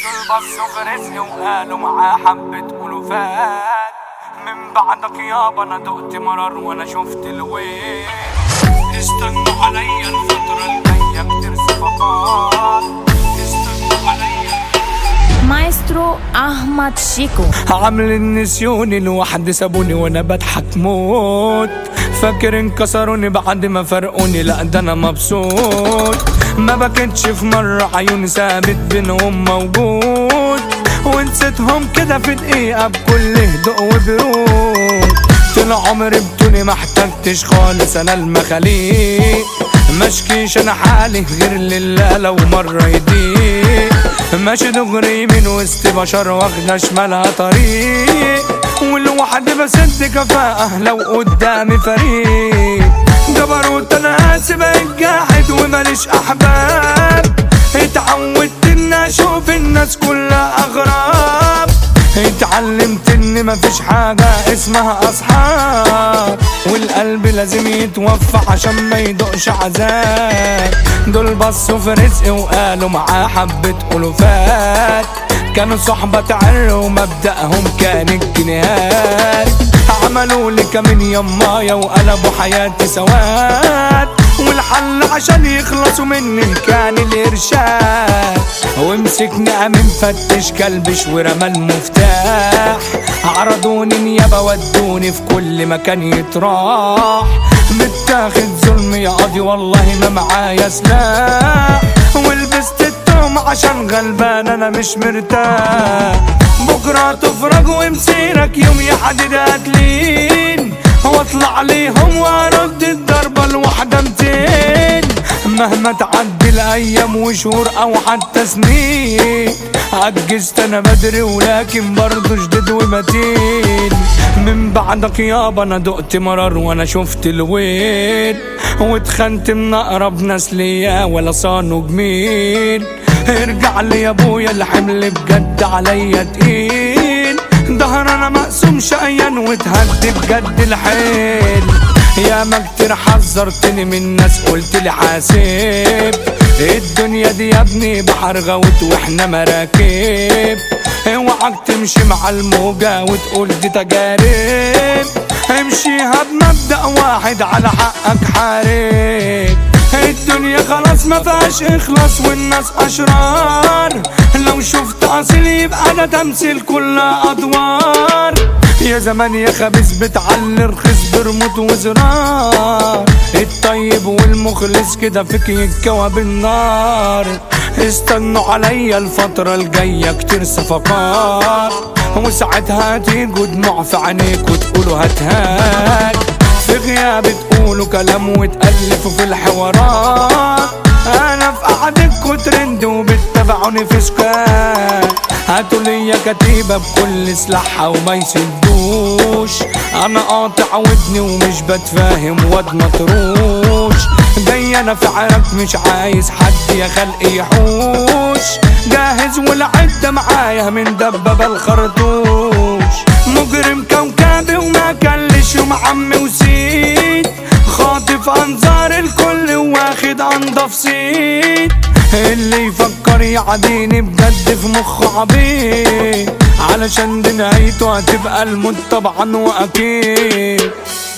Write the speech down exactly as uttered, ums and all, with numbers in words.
بصوا في رزقي وقالوا معاه حبة ألوفات. من بعدك يابا أنا دقت مرار وأنا شفت الويل. استنوا عليا الفترة الجاية كتير صفقات. استنوا عليا مايسترو أحمد شيكو. عامل النسيوني لوحدي سابوني وانا بضحك موت. فاكر انكسروني بعد ما فرقوني، لا ده انا مبسوط. ما بكتش في مرة عيوني ثابت بينهم موجود، ونسيتهم كده في دقيقة بكل هدوء وبرود. طول عمري بتوني محتاجتش خالص انا المخاليق، مشكيش انا حالي غير لله لو مرة يضيق. ماشي دغري من وسط بشر واخدة شمالها طريق، والوحدي بسد كفاءة لو قدامي فريق. جبروت انا قاسي بقيت جاحد وماليش احباب، اتعودت اني اشوف الناس كلها اغراب. اتعلمت ان مفيش حاجة اسمها اصحاب، والقلب لازم يتوفى عشان ما يدقش عذاب. دول بصوا في رزقي وقالوا معاه حبة ألوفات، كانوا صحبة تعر ومبدأهم كان الجنيهات. عملوا لي كمين يمايا وقلبوا حياتي سواد، والحل عشان يخلصوا مني كان الإرشاد. ومسكني قام مفتش كلبش ورمى المفتاح، عرضوني نيابة ودوني في كل مكان يتراح. متاخد ظلم يا قاضي والله ما معايا سلاح، ولبست التوم عشان غلبان انا مش مرتاح. بكرة تفرج ومسيرك يوم يحدد قاتلين، واطلع ليهم وارد الضربة الواحدة متين. مهما تعدي الايام وشهور او حتى سنين، عجزت انا بدري ولكن برضو جديد ومتين. من بعدك يابا انا دقت مرار وانا شفت الويل، واتخنت من اقرب ناس ليا ولا صانوا جميل. ارجع لي يا ابويا الحمل بجد عليا تقيل، ظهر انا مقسوم شقيان واتهد بجد الحيل. يا ما كتير حذرتني من ناس قلتلي حاسب، الدنيا دي يا ابني بحر غوت واحنا مراكب. اوعك تمشي مع الموجة وتقول دي تجارب، امشيها بمبدأ واحد على حقك حارب. الدنيا خلاص ما فيهاش اخلاص والناس اشرار، لو شفت اصيل يبقى ده تمثيل كلها ادوار. يا زمان يا خبيث بتعلي رخيص برموت وزرار، الطيب والمخلص كده فيك يتكوى بالنار. استنوا عليا الفترة الجاية كتير صفقات، وساعتها هتيجوا دموع في عينيك وتقولوا هاتهات. في غيابي تقولوا كلام وتألفوا في الحوارات، انا في قعدتكوا ترند وبتتابعوني في سكات. هاتوا ليا كتيبة بكل سلاحها وما يسدوش، انا قاطع ودني ومش بتفاهم واد مطروش. جاي انا في عرق مش عايز حد يا خلقي يحوش، جاهز والعدة معايا من دبابة الخرطوش. مجرم كوكبي وما كلش يوم عمي وسيد، خاطف انظار الكل واخد انضف سيد. اللي يفكر يعديني بجد في مخه عبيد، علشان دي نهايته هتبقى الموت طبعا واكيد.